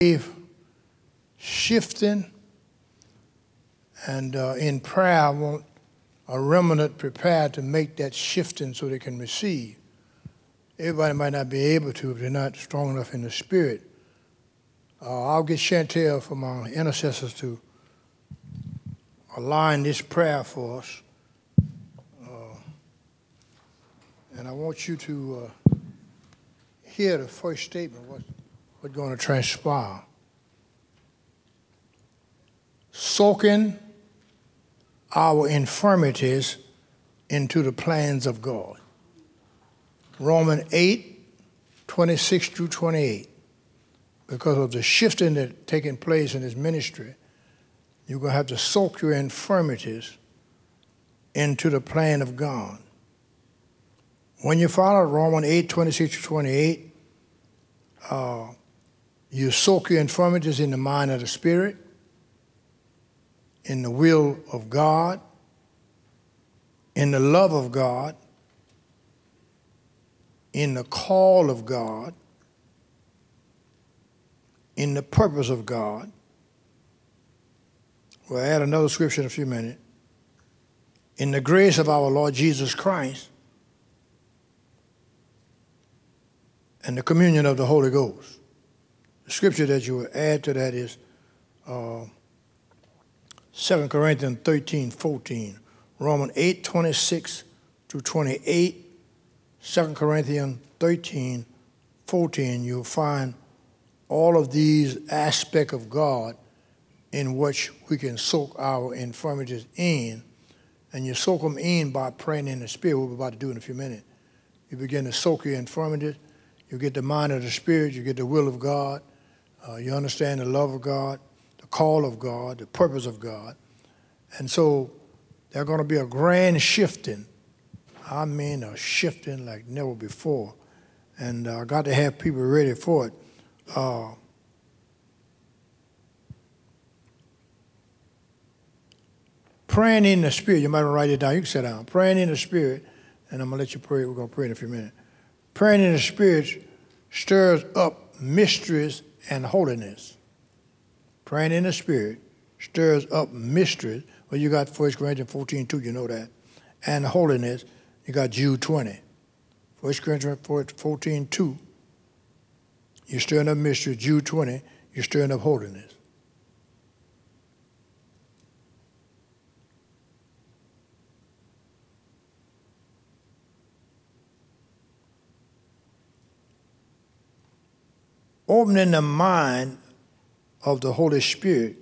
shifting, and in prayer I want a remnant prepared to make that shifting so they can receive. Everybody might not be able to if they're not strong enough in the spirit. I'll get Chantel from our intercessors to align this prayer for us. And I want you to hear the first statement, what's going to transpire. Soaking our infirmities into the plans of God. Romans 8:26 through 28. Because of the shifting that's taking place in his ministry, you're going to have to soak your infirmities into the plan of God. When you follow Romans 8:26 through 28, you soak your infirmities in the mind of the Spirit, in the will of God, in the love of God, in the call of God, in the purpose of God. We'll add another scripture in a few minutes. In the grace of our Lord Jesus Christ and the communion of the Holy Ghost. The scripture that you will add to that is 2 Corinthians 13:14, Romans 8:26 through 28, 2 Corinthians 13:14. You'll find all of these aspects of God in which we can soak our infirmities in. And you soak them in by praying in the Spirit. What we're about to do in a few minutes. You begin to soak your infirmities. You get the mind of the Spirit. You get the will of God. You understand the love of God, the call of God, the purpose of God. And so there's going to be a grand shifting. I mean a shifting like never before. And I got to have people ready for it. Praying in the Spirit, you might want to write it down. You can sit down. Praying in the Spirit, and I'm going to let you pray. We're going to pray in a few minutes. Praying in the Spirit stirs up mysteries and holiness. Praying in the Spirit stirs up mysteries. Well, you got 1 Corinthians 14:2, you know that. And holiness, you got Jude 20. 1 Corinthians 14:2, you're stirring up mystery. Jude 20, you're stirring up holiness. Opening the mind of the Holy Spirit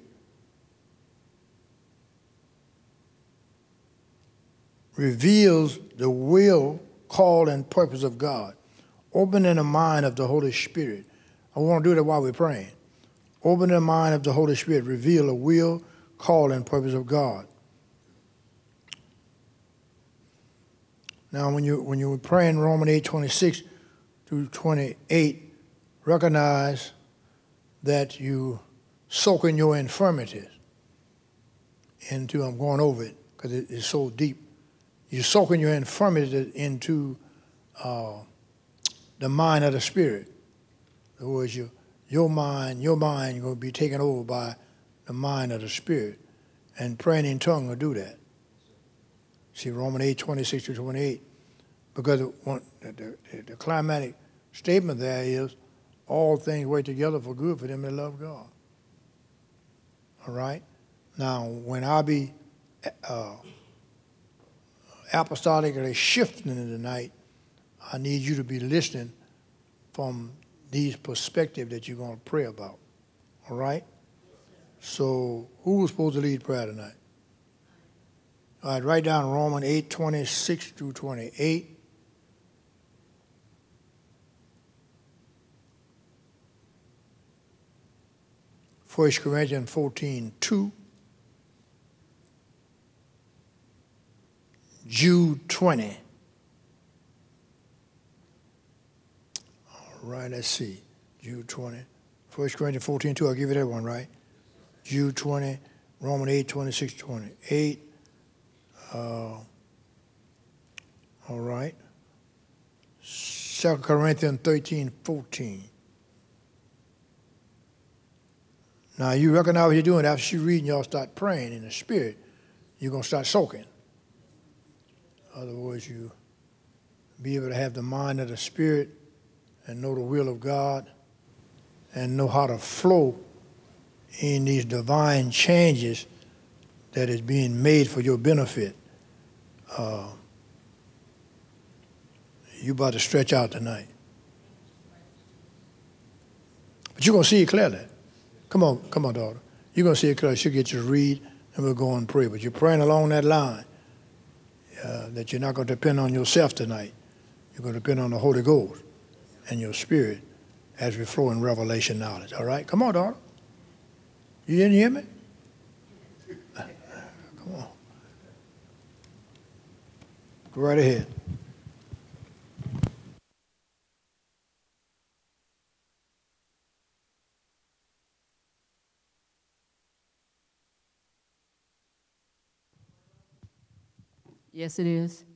reveals the will, call, and purpose of God. Opening the mind of the Holy Spirit. I want to do that while we're praying. Opening the mind of the Holy Spirit reveal the will, call, and purpose of God. Now, when you were praying Romans 8:26 through 28, recognize that you soak in your infirmities into, I'm going over it because it's so deep. You soak in your infirmities into the mind of the Spirit. In other words, your mind, you're going to be taken over by the mind of the Spirit. And praying in tongues will do that. See, Romans 8:26 through 28. Because the climatic statement there is, all things work together for good for them that love God. All right? Now, when I be apostolically shifting in the night, I need you to be listening from these perspectives that you're going to pray about. All right? So, who was supposed to lead prayer tonight? All right, write down Romans 8:26 through 28. First Corinthians 14:2, Jude 20. All right, let's see. Jude 20. 1 Corinthians 14:2, I'll give you that one, right? Jude 20, Romans 8:26, 28. All right. 2 Corinthians 13:14. Now, you recognize what you're doing. After she reading, y'all start praying in the Spirit. You're going to start soaking. In other words, you be able to have the mind of the Spirit and know the will of God and know how to flow in these divine changes that is being made for your benefit. You about to stretch out tonight. But you're going to see it clearly. Come on, daughter. You're going to see it clearly. She'll get you to read, and we'll go and pray. But you're praying along that line that you're not going to depend on yourself tonight. You're going to depend on the Holy Ghost and your spirit as we flow in revelation knowledge. All right? Come on, daughter. You didn't hear me? Come on. Go right ahead. Yes, it is.